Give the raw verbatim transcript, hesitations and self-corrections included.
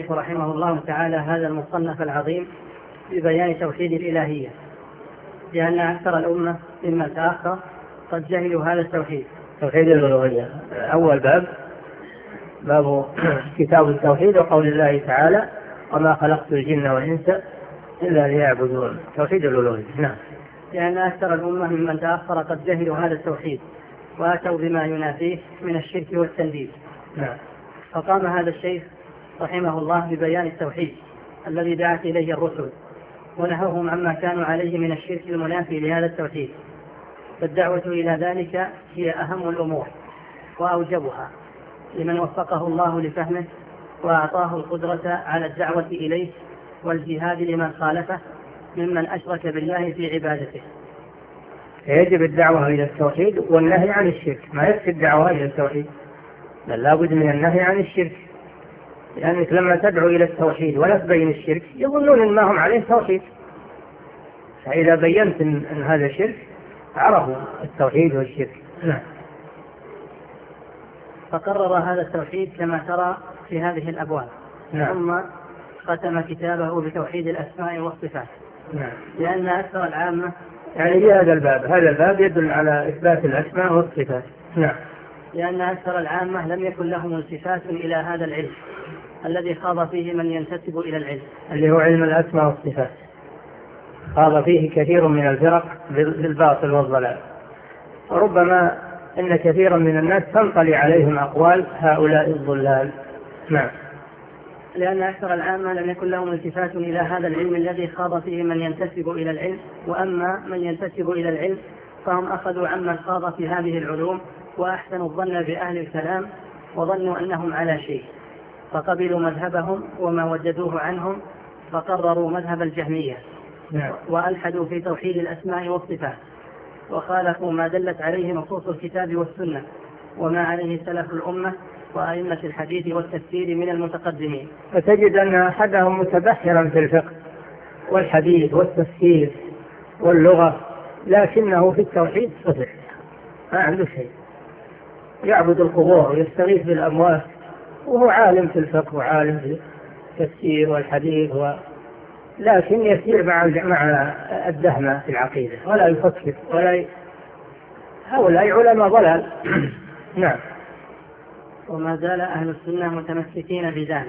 المؤلف رحمه الله تعالى هذا المصنف العظيم ببيان توحيد الإلهية، لأن أكثر الأمة ممن تأخر قد جهلوا هذا التوحيد. توحيد الألوهية أول باب، باب كتاب التوحيد وقول الله تعالى: وما خلقت الجن والإنس إلا ليعبدون. توحيد الألوهية. نعم. لأن أكثر الأمة ممن تأخر قد جهلوا هذا التوحيد وأتوا بما ينافيه من الشرك والتنديد. نعم. فقام هذا الشيخ رحمه الله ببيان التوحيد الذي دعت إليه الرسل ونهوهم عما كانوا عليه من الشرك المنافي لهذا التوحيد. فالدعوة إلى ذلك هي أهم الأمور وأوجبها لمن وفقه الله لفهمه وأعطاه القدرة على الدعوة إليه والجهاد لمن خالفه ممن أشرك بالله في عبادته. يجب الدعوة إلى التوحيد والنهي عن الشرك، ما يكفي الدعوة إلى التوحيد، بل لا بد من النهي عن الشرك، لأنك لما تدعو إلى التوحيد ولا تبين الشرك يظنون إن ما هم عليه توحيد، فإذا بينت أن هذا شرك عرفوا التوحيد والشرك. نعم. فقرر هذا التوحيد كما ترى في هذه الأبواب. نعم. ثم ختم كتابه بتوحيد الأسماء والصفات. نعم. لأن أكثر العامة يعني في هذا الباب هذا الباب يدل على إثبات الأسماء والصفات. نعم. لأن أكثر العامة لم يكن لهم التفات إلى هذا العلم الذي خاض فيه من ينتسب إلى العلم، اللي هو علم الأسماء والصفات. خاض فيه كثير من الفرق بالباطل والضلال، وربما إن كثيرا من الناس تنطلي عليهم أقوال هؤلاء الضلال. نعم. لأن أكثر العامة لم يكن لهم التفات إلى هذا العلم الذي خاض فيه من ينتسب إلى العلم، وأما من ينتسب إلى العلم فهم أخذوا عمن خاض في هذه العلوم وأحسنوا الظن بأهل الكلام وظنوا أنهم على شيء، فقبلوا مذهبهم وما وجدوه عنهم فقرروا مذهب الجهمية. نعم. وألحدوا في توحيد الأسماء والصفات وخالفوا ما دلت عليه نصوص الكتاب والسنة وما عليه سلف الأمة وأئمة الحديث والتفسير من المتقدمين. فتجد أن أحدهم متبحرا في الفقه والحديث والتفسير واللغة، لكنه في التوحيد صفر، ما عنده شيء، يعبد القبور ويستغيث بالأموات، وهو عالم في الفقه وعالم في التفسير والحديث و... لكن يسير مع مع الدهمة في العقيدة ولا يفكر ولا ي... هؤلاء علماء ضلال. نعم. وما زال أهل السنة متمسكين بذلك.